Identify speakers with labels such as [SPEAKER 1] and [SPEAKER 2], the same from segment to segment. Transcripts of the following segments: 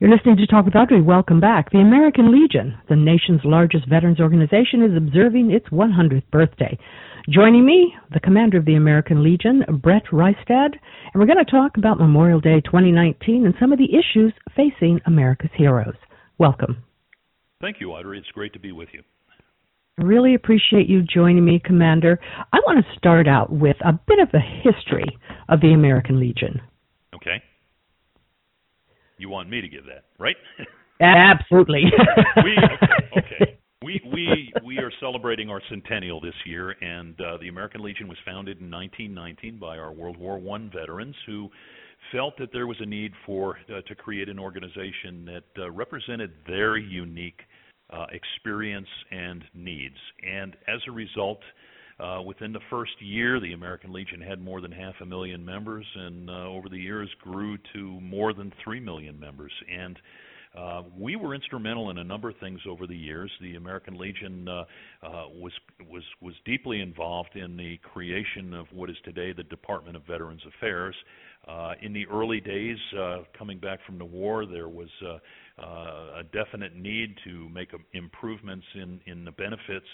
[SPEAKER 1] You're listening to Talk with Audrey. Welcome back. The American Legion, the nation's largest veterans organization, is observing its 100th birthday. Joining me, the commander of the American Legion, Brett Reistad, and we're going to talk about Memorial Day 2019 and some of the issues facing America's heroes. Welcome.
[SPEAKER 2] Thank you, Audrey. It's great to be with you.
[SPEAKER 1] I really appreciate you joining me, Commander. I want to start out with a bit of the history of the American Legion.
[SPEAKER 2] Okay. You want me to give that, right?
[SPEAKER 1] Absolutely.
[SPEAKER 2] Okay. We are celebrating our centennial this year, and the American Legion was founded in 1919 by our World War I veterans who felt that there was a need to create an organization that represented their unique experience and needs. And as a result, within the first year, the American Legion had more than 500,000 members, and over the years grew to more than 3 million members. And we were instrumental in a number of things over the years. The American Legion was deeply involved in the creation of what is today the Department of Veterans Affairs. In the early days, coming back from the war, there was a definite need to make improvements in the benefits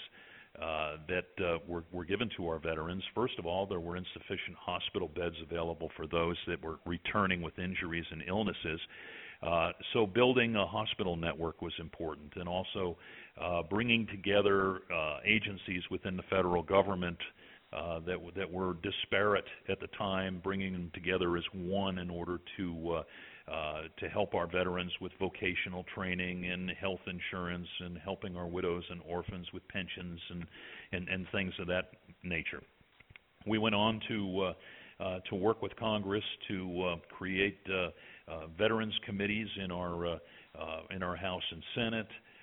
[SPEAKER 2] that were given to our veterans. First of all, there were insufficient hospital beds available for those that were returning with injuries and illnesses. So building a hospital network was important, and also bringing together agencies within the federal government that were disparate at the time, bringing them together as one in order to help our veterans with vocational training and health insurance, and helping our widows and orphans with pensions and things of that nature. We went on to work with Congress to create veterans committees in our House and Senate.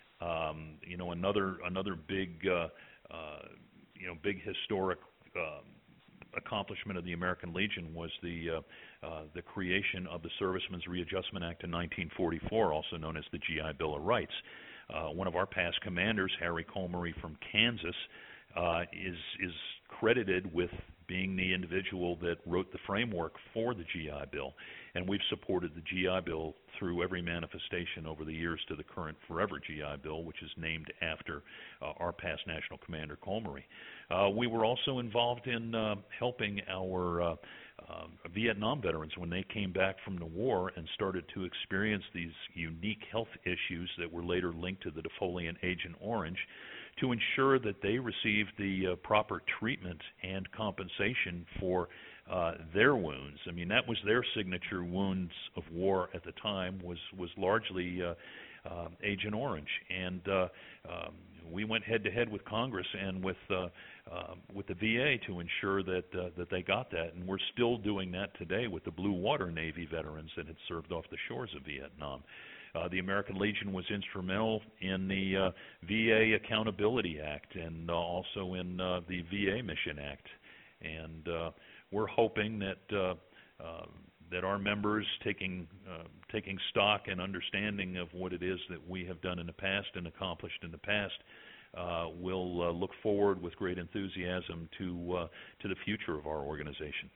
[SPEAKER 2] Another big big historic accomplishment of the American Legion was the creation of the Servicemen's Readjustment Act in 1944, also known as the GI Bill of Rights. One of our past commanders, Harry Colmery from Kansas, is credited with being the individual that wrote the framework for the GI Bill, and we've supported the GI Bill through every manifestation over the years to the current Forever GI Bill, which is named after our past National Commander Colmery. We were also involved in helping our Vietnam veterans when they came back from the war and started to experience these unique health issues that were later linked to the defoliant Agent Orange, to ensure that they received the proper treatment and compensation for their wounds. I mean, that was their signature wounds of war at the time, was largely Agent Orange. And we went head-to-head with Congress and with the VA to ensure that they got that. And we're still doing that today with the Blue Water Navy veterans that had served off the shores of Vietnam. The American Legion was instrumental in the VA Accountability Act, and also in the VA Mission Act. And we're hoping that our members, taking stock and understanding of what it is that we have done in the past and accomplished in the past, will look forward with great enthusiasm to the future of our organization.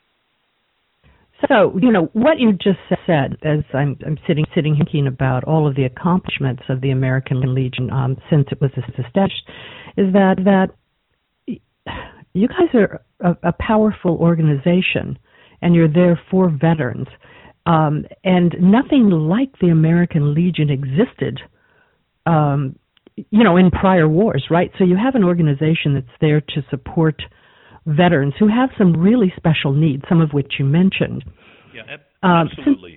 [SPEAKER 1] So, what you just said, as I'm sitting thinking about all of the accomplishments of the American Legion since it was established, is that you guys are a powerful organization, and you're there for veterans, and nothing like the American Legion existed, in prior wars, right? So you have an organization that's there to support veterans who have some really special needs, some of which you mentioned.
[SPEAKER 2] Yeah, absolutely.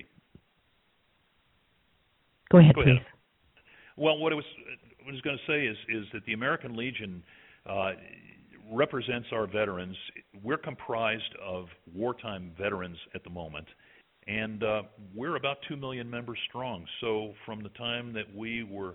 [SPEAKER 1] Go ahead, please.
[SPEAKER 2] Well, what I was going to say is that the American Legion represents our veterans. We're comprised of wartime veterans at the moment, and we're about 2 million members strong. So from the time that we were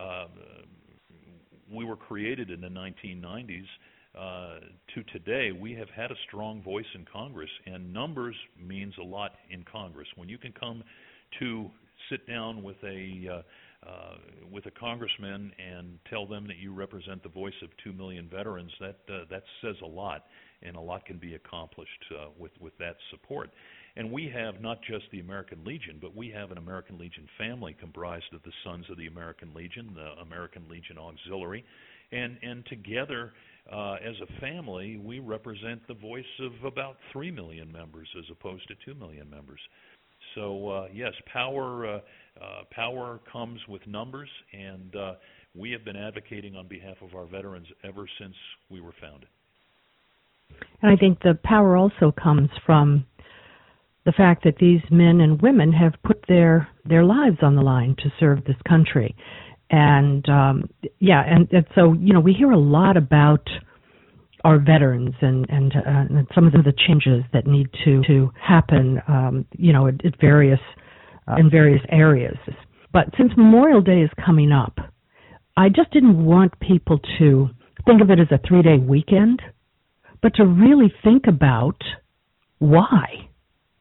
[SPEAKER 2] created in the 1990s, to today, we have had a strong voice in Congress, and numbers means a lot in Congress. When you can come to sit down with a congressman and tell them that you represent the voice of 2 million veterans, that says a lot, and a lot can be accomplished with that support. And we have not just the American Legion, but we have an American Legion family comprised of the Sons of the American Legion, the American Legion Auxiliary, and together as a family, we represent the voice of about 3 million members as opposed to 2 million members. So yes, power comes with numbers, and we have been advocating on behalf of our veterans ever since we were founded.
[SPEAKER 1] And I think the power also comes from the fact that these men and women have put their lives on the line to serve this country. And and so, we hear a lot about our veterans and some of the changes that need to happen, at various in various areas. But since Memorial Day is coming up, I just didn't want people to think of it as a 3-day weekend, but to really think about why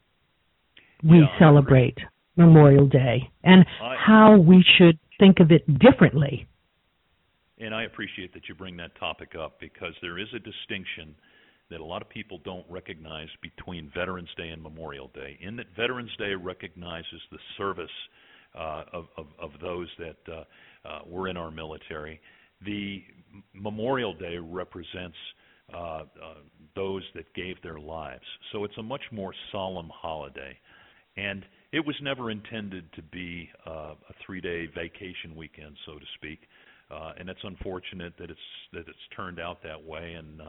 [SPEAKER 1] we celebrate Memorial Day and how we should think of it differently.
[SPEAKER 2] And I appreciate that you bring that topic up, because there is a distinction that a lot of people don't recognize between Veterans Day and Memorial Day, in that Veterans Day recognizes the service of those that were in our military. The Memorial Day represents those that gave their lives. So it's a much more solemn holiday. And it was never intended to be a 3-day vacation weekend, so to speak. And it's unfortunate that it's turned out that way. And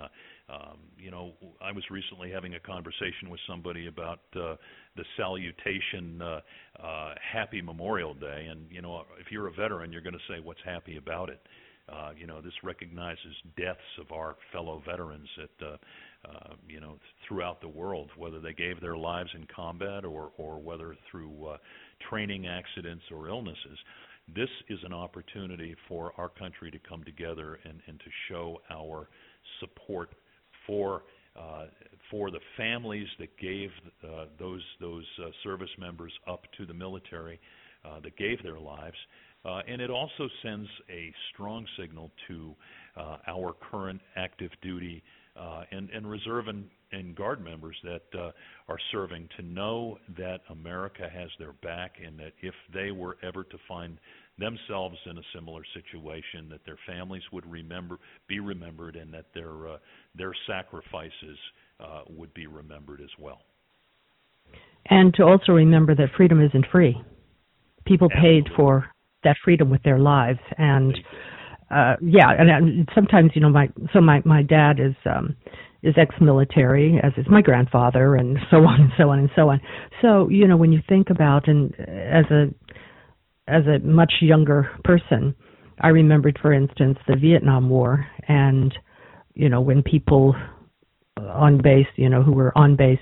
[SPEAKER 2] I was recently having a conversation with somebody about the salutation, Happy Memorial Day. And if you're a veteran, you're going to say, what's happy about it? This recognizes deaths of our fellow veterans that throughout the world, whether they gave their lives in combat or whether through training accidents or illnesses. This is an opportunity for our country to come together and to show our support for the families that gave those service members up to the military, that gave their lives. And it also sends a strong signal to our current active duty and reserve and guard members that are serving, to know that America has their back, and that if they were ever to find themselves in a similar situation, that their families would be remembered, and that their sacrifices would be remembered as well. And
[SPEAKER 1] to also remember that freedom isn't free. People paid for that freedom with their lives, and and sometimes my dad is ex-military, as is my grandfather, and so on and so on and so on. So when you think about, and as a much younger person, I remembered, for instance, the Vietnam War, and when people on base, who were on base,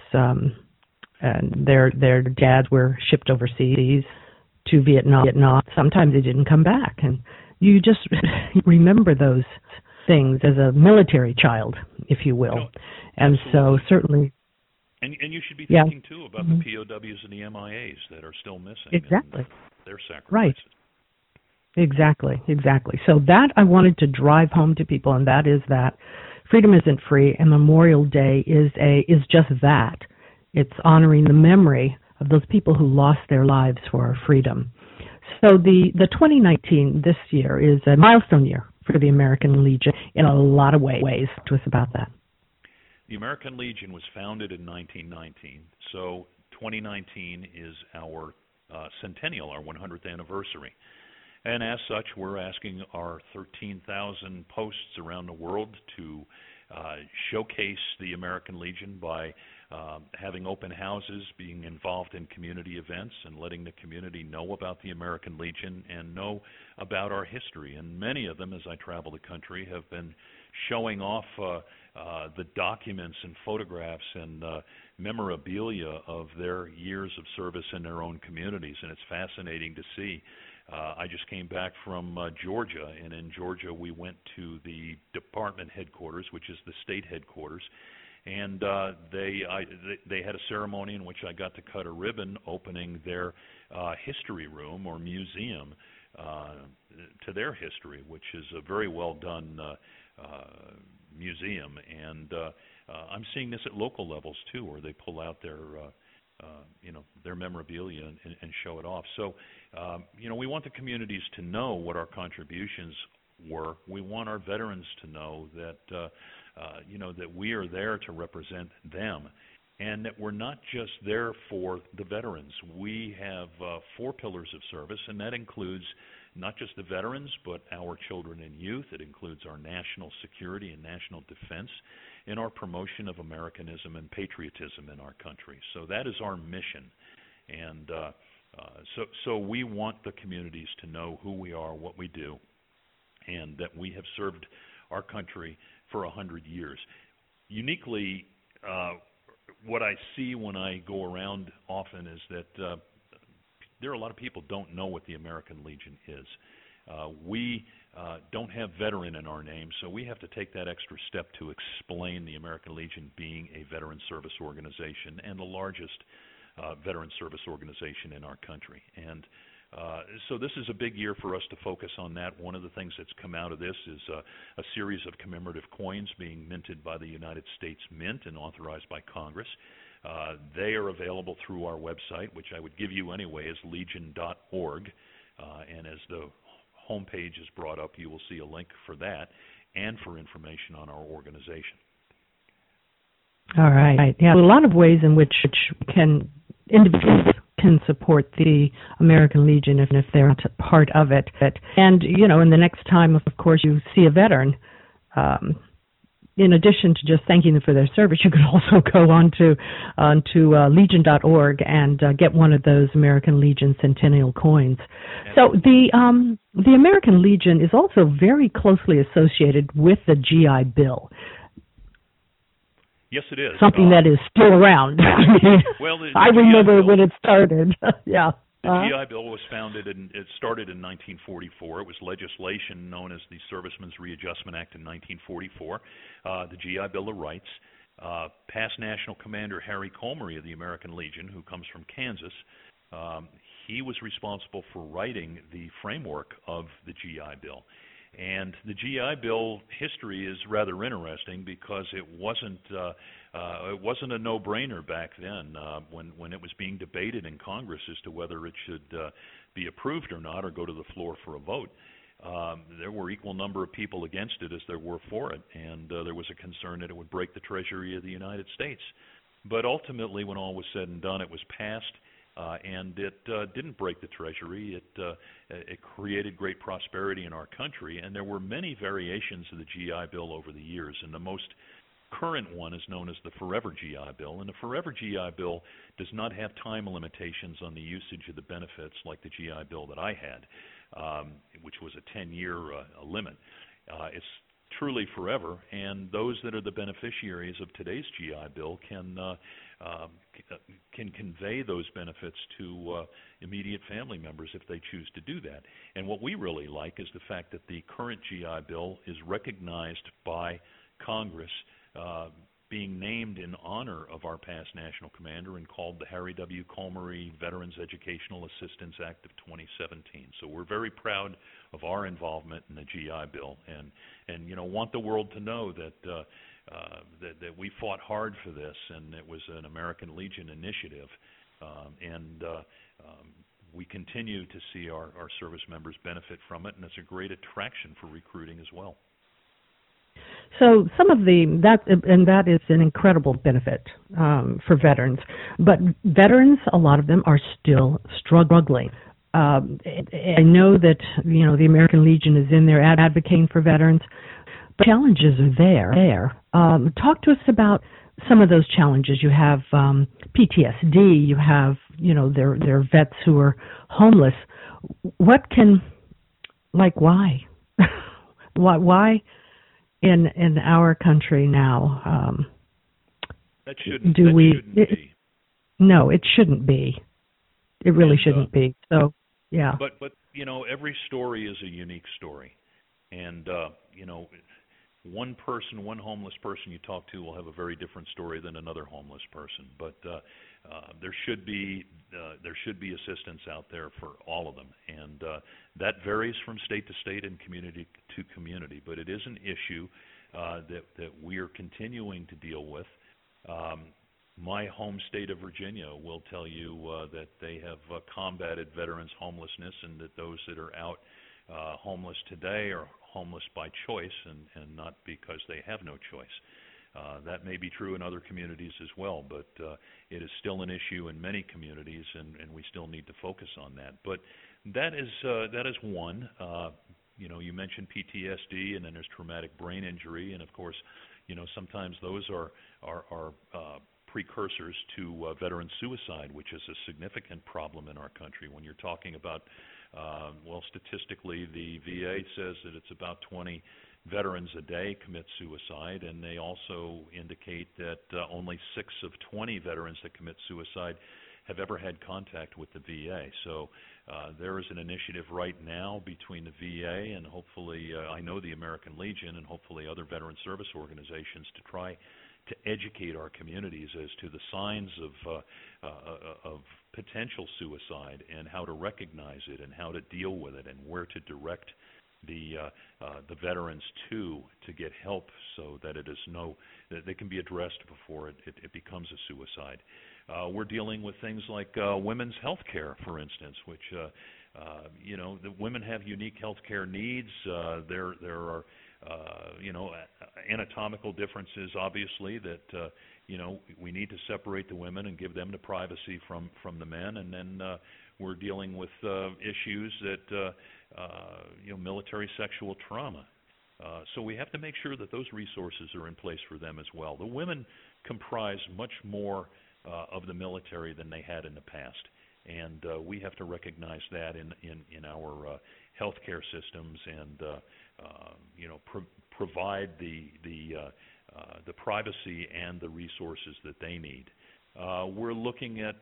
[SPEAKER 1] and their dads were shipped overseas to Vietnam. Sometimes they didn't come back, and you just remember those things as a military child, if you will. And so certainly.
[SPEAKER 2] And you should be thinking too about the POWs and the MIAs that are still missing.
[SPEAKER 1] Exactly.
[SPEAKER 2] And their sacrifices.
[SPEAKER 1] Right. Exactly. So that I wanted to drive home to people, and that is that freedom isn't free, and Memorial Day is just that. It's honoring the memory of those people who lost their lives for our freedom. So the 2019, this year, is a milestone year for the American Legion in a lot of ways. Talk to us about that.
[SPEAKER 2] The American Legion was founded in 1919, so 2019 is our centennial, our 100th anniversary. And as such, we're asking our 13,000 posts around the world to showcase the American Legion by having open houses, being involved in community events, and letting the community know about the American Legion and know about our history. And many of them, as I travel the country, have been showing off the documents and photographs and memorabilia of their years of service in their own communities, and it's fascinating to see. I just came back from Georgia, and in Georgia we went to the department headquarters, which is the state headquarters, and they had a ceremony in which I got to cut a ribbon opening their history room or museum to their history, which is a very well done museum. And I'm seeing this at local levels too, where they pull out their their memorabilia and show it off. So, we want the communities to know what our contributions were. We want our veterans to know that, that we are there to represent them, and that we're not just there for the veterans. We have 4 pillars of service, and that includes not just the veterans, but our children and youth. It includes our national security and national defense, and our promotion of Americanism and patriotism in our country. So that is our mission. And so we want the communities to know who we are, what we do, and that we have served our country for 100 years. Uniquely, what I see when I go around often is that there are a lot of people don't know what the American Legion is. We don't have veteran in our name, so we have to take that extra step to explain the American Legion being a veteran service organization and the largest veteran service organization in our country. And so this is a big year for us to focus on that. One of the things that's come out of this is a series of commemorative coins being minted by the United States Mint and authorized by Congress. They are available through our website, which I would give you anyway, is legion.org. And as the homepage is brought up, you will see a link for that and for information on our organization.
[SPEAKER 1] All right. Yeah, a lot of ways in which individuals can support the American Legion if they're not part of it. And, in the next time, of course, you see a veteran, in addition to just thanking them for their service, you could also go onto legion.org and get one of those American Legion Centennial coins. So the American Legion is also very closely associated with the GI Bill.
[SPEAKER 2] Yes, it is.
[SPEAKER 1] Something that is still around.
[SPEAKER 2] Well,
[SPEAKER 1] I remember when it started. Yeah.
[SPEAKER 2] The GI Bill was it started in 1944. It was legislation known as the Servicemen's Readjustment Act in 1944. The GI Bill of Rights. Past National Commander Harry Comery of the American Legion, who comes from Kansas, he was responsible for writing the framework of the GI Bill. And the GI Bill history is rather interesting because it wasn't a no-brainer back then when it was being debated in Congress as to whether it should be approved or not or go to the floor for a vote. There were equal number of people against it as there were for it, and there was a concern that it would break the Treasury of the United States. But ultimately, when all was said and done, it was passed. And it didn't break the Treasury. It created great prosperity in our country, and there were many variations of the GI Bill over the years. And the most current one is known as the Forever GI Bill. And the Forever GI Bill does not have time limitations on the usage of the benefits like the GI Bill that I had, which was a 10-year limit. It's truly forever, and those that are the beneficiaries of today's GI Bill can convey those benefits to immediate family members if they choose to do that. And what we really like is the fact that the current GI Bill is recognized by Congress, being named in honor of our past national commander and called the Harry W. Comery Veterans Educational Assistance Act of 2017. So we're very proud of our involvement in the GI Bill, and want the world to know that that we fought hard for this, and it was an American Legion initiative, and we continue to see our service members benefit from it, and it's a great attraction for recruiting as well.
[SPEAKER 1] So some of that is an incredible benefit for veterans, but veterans, a lot of them are still struggling. I know that the American Legion is in there advocating for veterans, but challenges are there. Talk to us about some of those challenges. You have PTSD. You have there are vets who are homeless. Why? why? In our country now,
[SPEAKER 2] that shouldn't be.
[SPEAKER 1] No, it shouldn't be. It really shouldn't be. So, yeah.
[SPEAKER 2] But every story is a unique story, and one homeless person you talk to will have a very different story than another homeless person. But there should be assistance out there for all of them, and that varies from state to state and community to community. But it is an issue that we are continuing to deal with. My home state of Virginia will tell you that they have combated veterans homelessness, and that those that are out homeless today are homeless by choice and not because they have no choice. That may be true in other communities as well, but it is still an issue in many communities, and we still need to focus on that. But that is one. You mentioned PTSD, and then there's traumatic brain injury, and of course, sometimes those are precursors to veteran suicide, which is a significant problem in our country. When you're talking about, statistically, the VA says that it's about 20 veterans a day commit suicide, and they also indicate that only 6 of 20 veterans that commit suicide have ever had contact with the VA. So there is an initiative right now between the VA and hopefully, I know the American Legion and hopefully other veteran service organizations to try to educate our communities as to the signs of potential suicide and how to recognize it and how to deal with it and where to direct the veterans to get help so that that they can be addressed before it becomes a suicide. We're dealing with things like women's health care, for instance, which the women have unique health care needs. There are anatomical differences, obviously, that we need to separate the women and give them the privacy from the men, and then we're dealing with issues that military sexual trauma. So we have to make sure that those resources are in place for them as well. The women comprise much more of the military than they had in the past, and we have to recognize that in our healthcare systems and provide the privacy and the resources that they need. We're looking at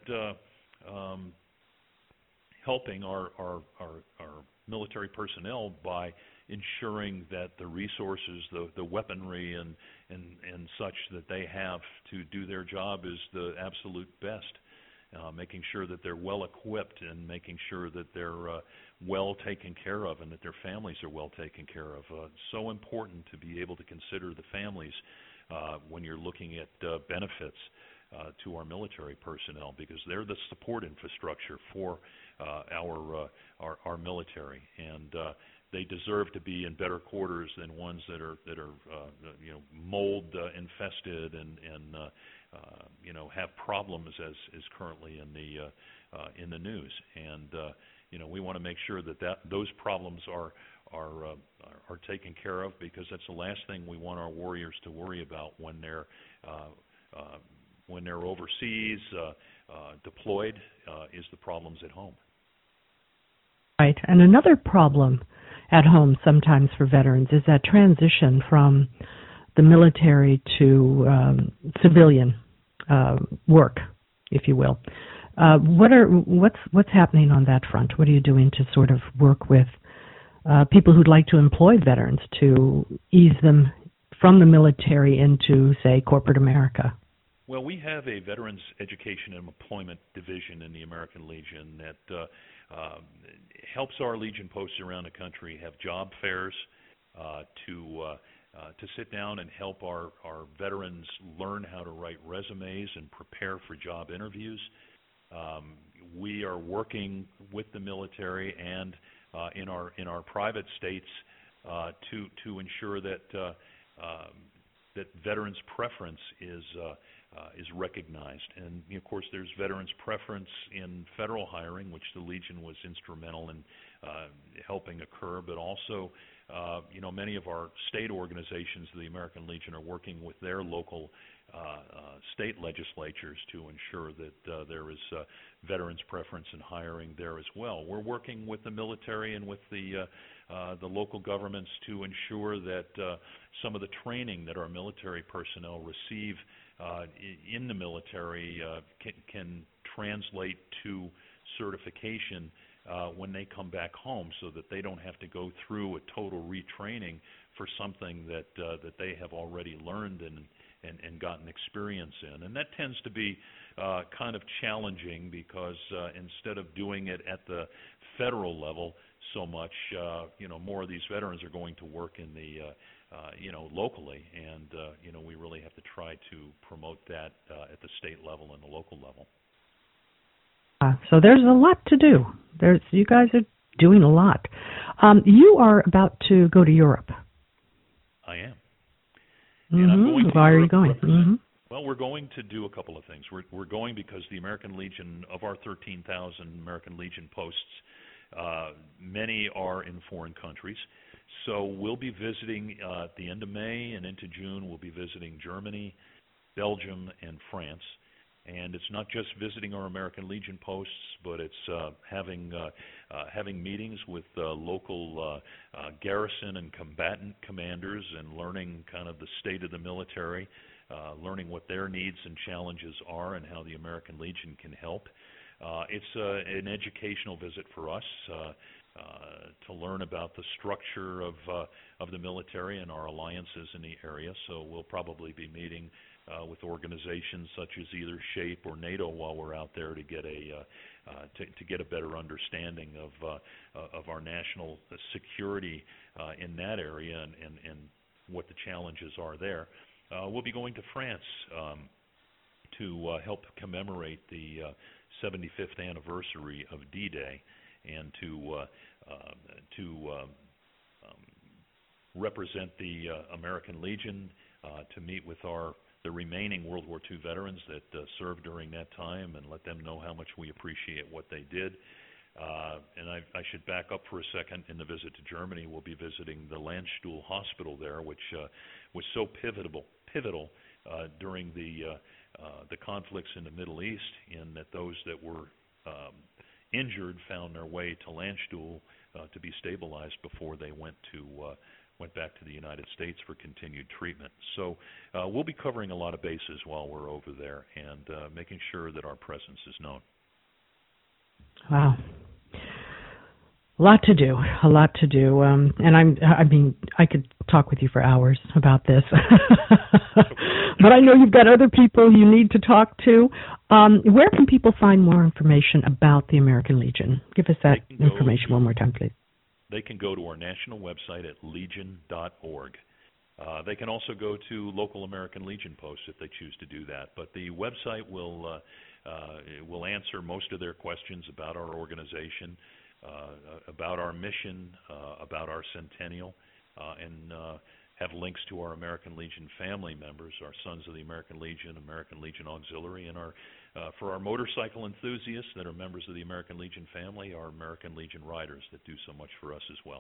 [SPEAKER 2] helping our military personnel by ensuring that the resources, the weaponry and such that they have to do their job is the absolute best. Making sure that they're well equipped and making sure that they're well taken care of and that their families are well taken care of. It's so important to be able to consider the families when you're looking at benefits to our military personnel, because they're the support infrastructure for our military, and they deserve to be in better quarters than ones that are mold infested and have problems as is currently in the news. And we want to make sure that those problems are taken care of, because that's the last thing we want our warriors to worry about when they're overseas deployed is the problems at home.
[SPEAKER 1] Right, and another problem at home sometimes for veterans is that transition from the military to civilian work, if you will. What's happening on that front? What are you doing to sort of work with people who'd like to employ veterans to ease them from the military into, say, corporate America?
[SPEAKER 2] Well, we have a Veterans Education and Employment Division in the American Legion that helps our Legion posts around the country have job fairs to sit down and help our veterans learn how to write resumes and prepare for job interviews. We are working with the military and in our private states to ensure that veterans' preference is recognized. And of course, there's veterans' preference in federal hiring, which the Legion was instrumental in helping occur, but also many of our state organizations of the American Legion are working with their local state legislatures to ensure that there is veterans' preference in hiring there as well. We're working with the military and with the local governments to ensure that some of the training that our military personnel receive in the military can translate to certification when they come back home, so that they don't have to go through a total retraining for something that they have already learned and gotten experience in. And that tends to be kind of challenging because instead of doing it at the federal level so much, more of these veterans are going to work in the locally, and we really have to try to promote that at the state level and the local level.
[SPEAKER 1] So there's a lot to do. You guys are doing a lot. You are about to go to Europe.
[SPEAKER 2] I am.
[SPEAKER 1] Mm-hmm.
[SPEAKER 2] And I'm going to
[SPEAKER 1] Why
[SPEAKER 2] Europe
[SPEAKER 1] are you going? Mm-hmm.
[SPEAKER 2] Well, we're going to do a couple of things. We're going because the American Legion, of our 13,000 American Legion posts, many are in foreign countries. So we'll be visiting at the end of May and into June. We'll be visiting Germany, Belgium, and France. And it's not just visiting our American Legion posts, but it's having meetings with local garrison and combatant commanders and learning kind of the state of the military, learning what their needs and challenges are and how the American Legion can help. It's an educational visit for us to learn about the structure of the military and our alliances in the area. So we'll probably be meeting with organizations such as either SHAPE or NATO while we're out there to get a better understanding of our national security in that area and what the challenges are there. We'll be going to France to help commemorate the 75th anniversary of D-Day and to represent the American Legion, to meet with the remaining World War II veterans that served during that time and let them know how much we appreciate what they did. And I should back up for a second. In the visit to Germany, we'll be visiting the Landstuhl Hospital there, which was so pivotal during the conflicts in the Middle East, in that those that were injured found their way to Landstuhl to be stabilized before they went back to the United States for continued treatment. So we'll be covering a lot of bases while we're over there and making sure that our presence is known.
[SPEAKER 1] Wow. A lot to do. And I could talk with you for hours about this. But I know you've got other people you need to talk to. Where can people find more information about the American Legion? Give us that information one more time, please.
[SPEAKER 2] They can go to our national website at legion.org. They can also go to local American Legion posts if they choose to do that. But the website will answer most of their questions about our organization, about our mission, about our centennial, and have links to our American Legion family members, our Sons of the American Legion, American Legion Auxiliary, and for our motorcycle enthusiasts that are members of the American Legion family, our American Legion Riders that do so much for us as well.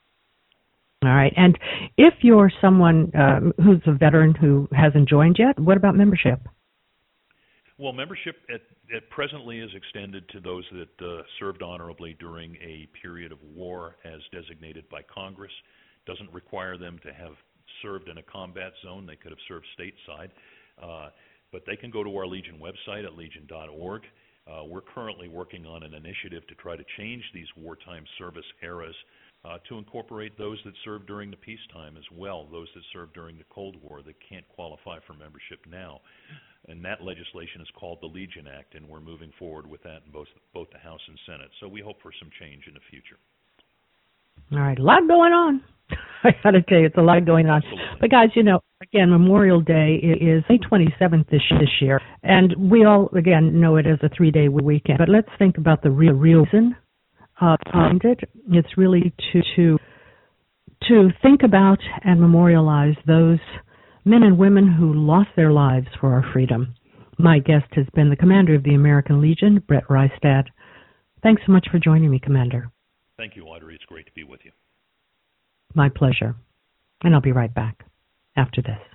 [SPEAKER 1] All right. And if you're someone who's a veteran who hasn't joined yet, what about membership?
[SPEAKER 2] Well, membership at presently is extended to those that served honorably during a period of war as designated by Congress. Doesn't require them to have served in a combat zone. They could have served stateside. But they can go to our Legion website at legion.org. We're currently working on an initiative to try to change these wartime service eras to incorporate those that served during the peacetime as well, those that served during the Cold War that can't qualify for membership now. And that legislation is called the Legion Act, and we're moving forward with that in both the House and Senate. So we hope for some change in the future.
[SPEAKER 1] All right, a lot going on. I got to tell you, it's a lot going on.
[SPEAKER 2] Absolutely.
[SPEAKER 1] But guys, again, Memorial Day is May 27th this year, and we all, again, know it as a 3-day weekend. But let's think about the real reason behind it. It's really to think about and memorialize those men and women who lost their lives for our freedom. My guest has been the commander of the American Legion, Brett Rystad. Thanks so much for joining me, Commander.
[SPEAKER 2] Thank you, Audrey. It's great to be with you.
[SPEAKER 1] My pleasure. And I'll be right back after this.